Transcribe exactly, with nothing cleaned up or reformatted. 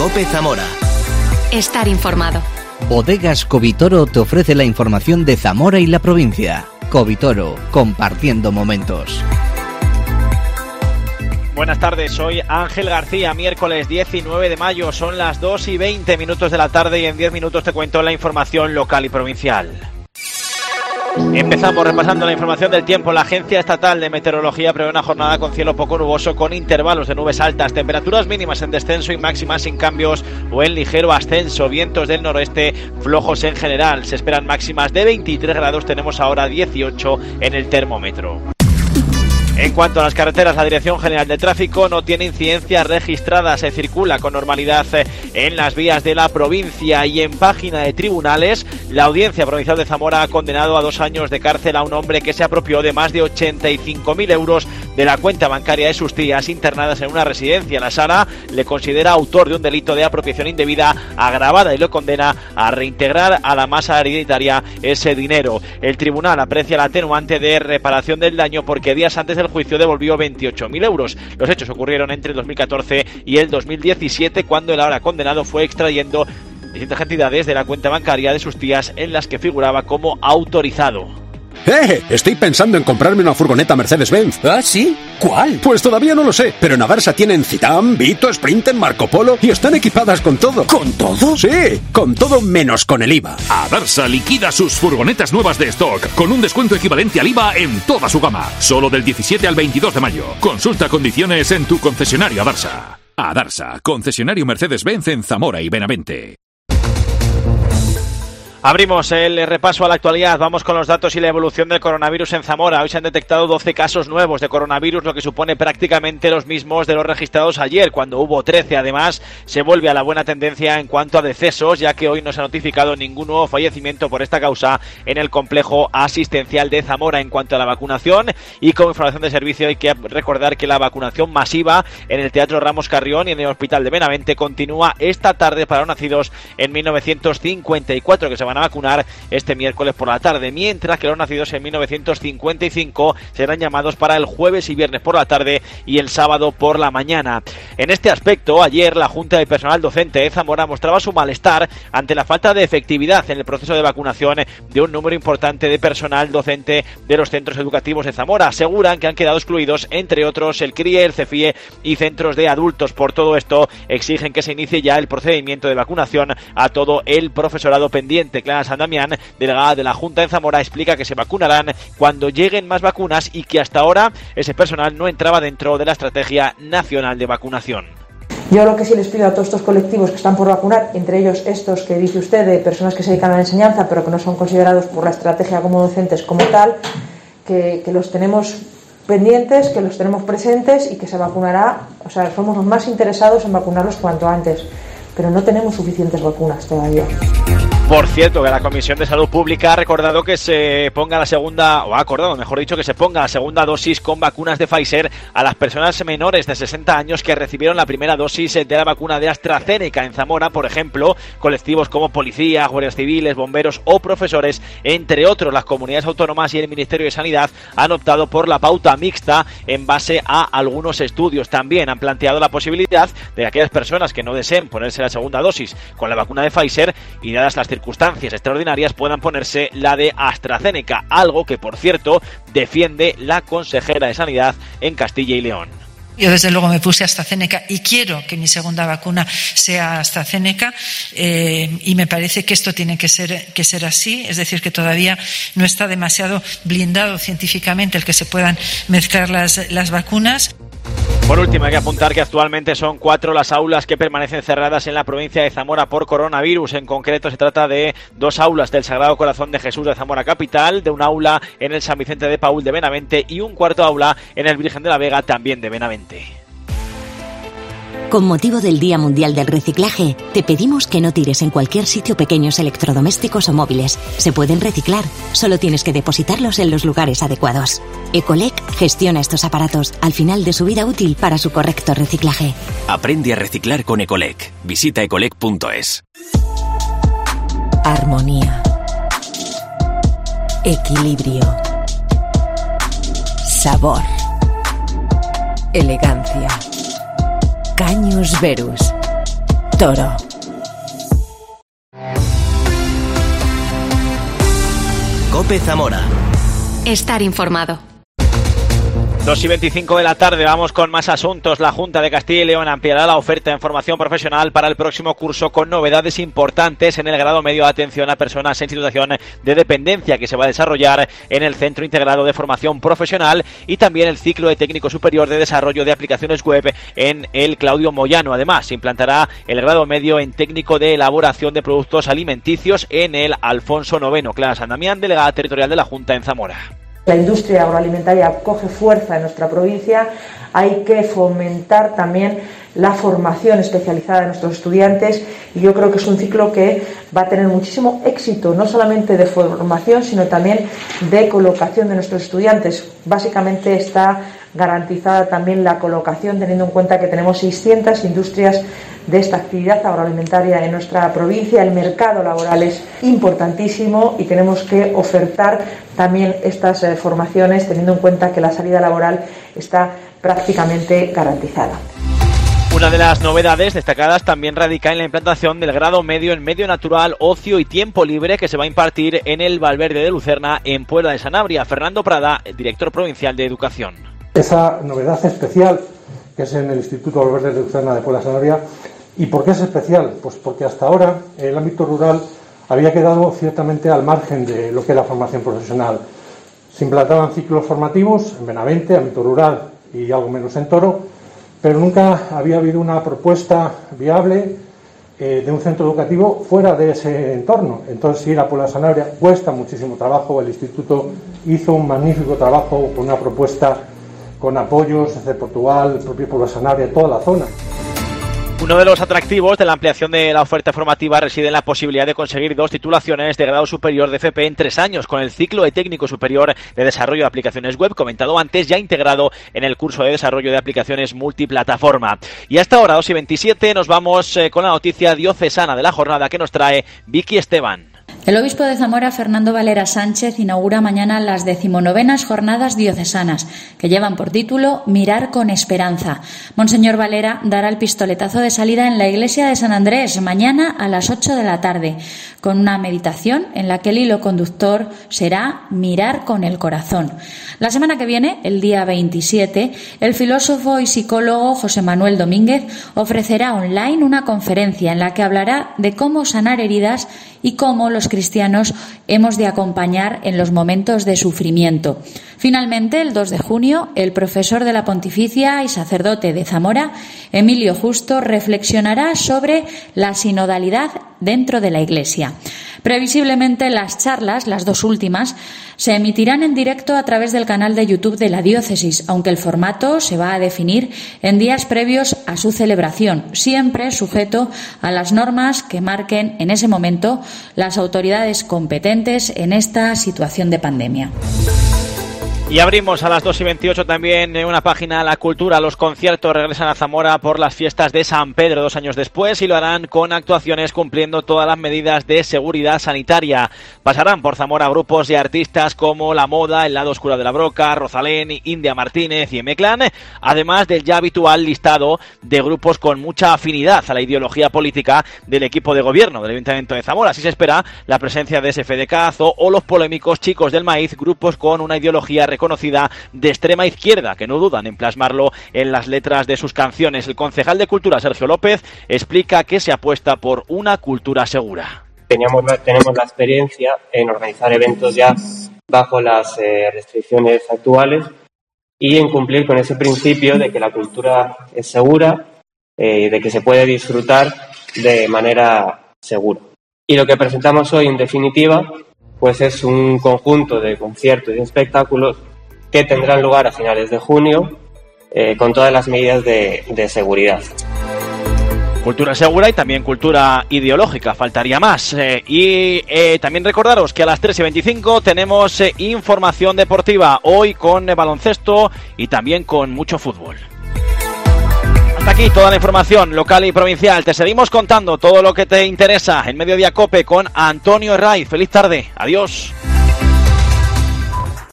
COPE Zamora. Estar informado. Bodegas Covitoro te ofrece la información de Zamora y la provincia. Covitoro, compartiendo momentos. Buenas tardes, soy Ángel García, miércoles diecinueve de mayo, son las dos y veinte minutos de la tarde y en diez minutos te cuento la información local y provincial. Empezamos repasando la información del tiempo. La Agencia Estatal de Meteorología prevé una jornada con cielo poco nuboso con intervalos de nubes altas, temperaturas mínimas en descenso y máximas sin cambios o en ligero ascenso, vientos del noroeste flojos en general. Se esperan máximas de veintitrés grados, tenemos ahora dieciocho en el termómetro. En cuanto a las carreteras, la Dirección General de Tráfico no tiene incidencias registradas, se circula con normalidad en las vías de la provincia. Y en página de tribunales, la Audiencia Provincial de Zamora ha condenado a dos años de cárcel a un hombre que se apropió de más de ochenta y cinco mil euros de la cuenta bancaria de sus tías internadas en una residencia. La Sala le considera autor de un delito de apropiación indebida agravada y lo condena a reintegrar a la masa hereditaria ese dinero. El tribunal aprecia la atenuante de reparación del daño porque días antes del juicio devolvió veintiocho mil euros. Los hechos ocurrieron entre el dos mil catorce y el dos mil diecisiete, cuando el ahora condenado fue extrayendo distintas cantidades de la cuenta bancaria de sus tías en las que figuraba como autorizado. ¡Eh! Estoy pensando en comprarme una furgoneta Mercedes-Benz. ¿Ah, sí? ¿Cuál? Pues todavía no lo sé, pero en Adarsa tienen Citan, Vito, Sprinter, Marco Polo y están equipadas con todo. ¿Con todo? Sí, con todo menos con el I V A. Adarsa liquida sus furgonetas nuevas de stock con un descuento equivalente al I V A en toda su gama. Solo del diecisiete al veintidós de mayo. Consulta condiciones en tu concesionario Adarsa. Adarsa, concesionario Mercedes-Benz en Zamora y Benavente. Abrimos el repaso a la actualidad, vamos con los datos y la evolución del coronavirus en Zamora. Hoy se han detectado doce casos nuevos de coronavirus, lo que supone prácticamente los mismos de los registrados ayer, cuando hubo trece. Además, se vuelve a la buena tendencia en cuanto a decesos, ya que hoy no se ha notificado ningún nuevo fallecimiento por esta causa en el complejo asistencial de Zamora. En cuanto a la vacunación y como información de servicio, hay que recordar que la vacunación masiva en el Teatro Ramos Carrión y en el Hospital de Benavente continúa esta tarde para los nacidos en mil novecientos cincuenta y cuatro, que se van a vacunar este miércoles por la tarde, mientras que los nacidos en mil novecientos cincuenta y cinco serán llamados para el jueves y viernes por la tarde y el sábado por la mañana. En este aspecto, ayer la Junta de Personal Docente de Zamora mostraba su malestar ante la falta de efectividad en el proceso de vacunación de un número importante de personal docente de los centros educativos de Zamora. Aseguran que han quedado excluidos, entre otros, el C R I E, el C F I E y centros de adultos. Por todo esto, exigen que se inicie ya el procedimiento de vacunación a todo el profesorado pendiente. Clara San Damián, delegada de la Junta en Zamora, explica que se vacunarán cuando lleguen más vacunas y que hasta ahora ese personal no entraba dentro de la estrategia nacional de vacunación. Yo lo que sí les pido a todos estos colectivos que están por vacunar, entre ellos estos que dice usted, de personas que se dedican a la enseñanza pero que no son considerados por la estrategia como docentes como tal, que, que los tenemos pendientes, que los tenemos presentes y que se vacunará. O sea, somos los más interesados en vacunarlos cuanto antes, pero no tenemos suficientes vacunas todavía. Por cierto, que la Comisión de Salud Pública ha recordado que se ponga la segunda, o ha acordado, mejor dicho, que se ponga la segunda dosis con vacunas de Pfizer a las personas menores de sesenta años que recibieron la primera dosis de la vacuna de AstraZeneca. En Zamora, por ejemplo, colectivos como policías, guardias civiles, bomberos o profesores, entre otros, las comunidades autónomas y el Ministerio de Sanidad han optado por la pauta mixta en base a algunos estudios. También han planteado la posibilidad de que aquellas personas que no deseen ponerse la segunda dosis con la vacuna de Pfizer y dadas las circunstancias extraordinarias puedan ponerse la de AstraZeneca, algo que, por cierto, defiende la consejera de Sanidad en Castilla y León. Yo desde luego me puse AstraZeneca y quiero que mi segunda vacuna sea AstraZeneca, eh, y me parece que esto tiene que ser, que ser así, es decir, que todavía no está demasiado blindado científicamente el que se puedan mezclar las, las vacunas. Por último, hay que apuntar que actualmente son cuatro las aulas que permanecen cerradas en la provincia de Zamora por coronavirus. En concreto, se trata de dos aulas del Sagrado Corazón de Jesús de Zamora Capital, de un aula en el San Vicente de Paúl de Benavente y un cuarto aula en el Virgen de la Vega, también de Benavente. Con motivo del Día Mundial del Reciclaje, te pedimos que no tires en cualquier sitio pequeños electrodomésticos o móviles. Se pueden reciclar, solo tienes que depositarlos en los lugares adecuados. Ecolec gestiona estos aparatos al final de su vida útil para su correcto reciclaje. Aprende a reciclar con Ecolec. Visita ecolec punto es. Armonía. Equilibrio. Sabor. Elegancia. Caños Verus. Covitoro. COPE Zamora. Estar informado. dos y veinticinco de la tarde, vamos con más asuntos. La Junta de Castilla y León ampliará la oferta en formación profesional para el próximo curso con novedades importantes en el grado medio de atención a personas en situación de dependencia que se va a desarrollar en el Centro Integrado de Formación Profesional y también el ciclo de técnico superior de desarrollo de aplicaciones web en el Claudio Moyano. Además, se implantará el grado medio en técnico de elaboración de productos alimenticios en el Alfonso noveno. Clara San Damián, delegada territorial de la Junta en Zamora. La industria agroalimentaria coge fuerza en nuestra provincia, hay que fomentar también la formación especializada de nuestros estudiantes y yo creo que es un ciclo que va a tener muchísimo éxito, no solamente de formación, sino también de colocación de nuestros estudiantes. Básicamente está garantizada también la colocación, teniendo en cuenta que tenemos seiscientas industrias de esta actividad agroalimentaria en nuestra provincia. El mercado laboral es importantísimo y tenemos que ofertar también estas eh, formaciones, teniendo en cuenta que la salida laboral está prácticamente garantizada. Una de las novedades destacadas también radica en la implantación del grado medio en medio natural, ocio y tiempo libre que se va a impartir en el Valverde de Lucerna en Puebla de Sanabria. Fernando Prada, director provincial de Educación. Esa novedad especial que es en el Instituto Valverde de Lucerna de Puebla de Sanabria. ¿Y por qué es especial? Pues porque hasta ahora el ámbito rural había quedado ciertamente al margen de lo que es la formación profesional. Se implantaban ciclos formativos en Benavente, ámbito rural y algo menos en Toro, pero nunca había habido una propuesta viable eh, de un centro educativo fuera de ese entorno. Entonces, ir a Puebla de Sanabria cuesta muchísimo trabajo. El Instituto hizo un magnífico trabajo con una propuesta con apoyos desde Portugal, el propio Puebla de Sanabria, toda la zona. Uno de los atractivos de la ampliación de la oferta formativa reside en la posibilidad de conseguir dos titulaciones de grado superior de F P en tres años, con el ciclo de técnico superior de desarrollo de aplicaciones web, comentado antes, ya integrado en el curso de desarrollo de aplicaciones multiplataforma. Y hasta ahora, dos y veintisiete, nos vamos eh, con la noticia diocesana de la jornada que nos trae Vicky Esteban. El obispo de Zamora, Fernando Valera Sánchez, inaugura mañana las decimonovenas jornadas diocesanas, que llevan por título Mirar con Esperanza. Monseñor Valera dará el pistoletazo de salida en la iglesia de San Andrés, mañana a las ocho de la tarde, con una meditación en la que el hilo conductor será Mirar con el corazón. La semana que viene, el día veintisiete, el filósofo y psicólogo José Manuel Domínguez ofrecerá online una conferencia en la que hablará de cómo sanar heridas y cómo los cristianos hemos de acompañar en los momentos de sufrimiento. Finalmente, el dos de junio, el profesor de la Pontificia y sacerdote de Zamora, Emilio Justo, reflexionará sobre la sinodalidad dentro de la Iglesia. Previsiblemente, las charlas, las dos últimas, se emitirán en directo a través del canal de YouTube de la diócesis, aunque el formato se va a definir en días previos a su celebración, siempre sujeto a las normas que marquen en ese momento las autoridades competentes en esta situación de pandemia. Y abrimos a las dos y veintiocho también una página La Cultura. Los conciertos regresan a Zamora por las fiestas de San Pedro dos años después y lo harán con actuaciones cumpliendo todas las medidas de seguridad sanitaria. Pasarán por Zamora grupos y artistas como La Moda, El Lado Oscuro de la Broca, Rosalén, India Martínez y M-Clan, además del ya habitual listado de grupos con mucha afinidad a la ideología política del equipo de gobierno del Ayuntamiento de Zamora. Así se espera la presencia de S F de Cazo o los polémicos Chicos del Maíz, grupos con una ideología conocida de extrema izquierda, que no dudan en plasmarlo en las letras de sus canciones. El concejal de Cultura, Sergio López, explica que se apuesta por una cultura segura. Teníamos, tenemos la experiencia en organizar eventos ya bajo las eh, restricciones actuales y en cumplir con ese principio de que la cultura es segura, eh, de que se puede disfrutar de manera segura. Y lo que presentamos hoy, en definitiva, pues es un conjunto de conciertos y espectáculos que tendrán lugar a finales de junio eh, con todas las medidas de, de seguridad. Cultura segura y también cultura ideológica, faltaría más. Eh, y eh, también recordaros que a las tres y veinticinco tenemos eh, información deportiva, hoy con eh, baloncesto y también con mucho fútbol. Hasta aquí toda la información local y provincial. Te seguimos contando todo lo que te interesa en Mediodía Cope con Antonio Herraiz. Feliz tarde. Adiós.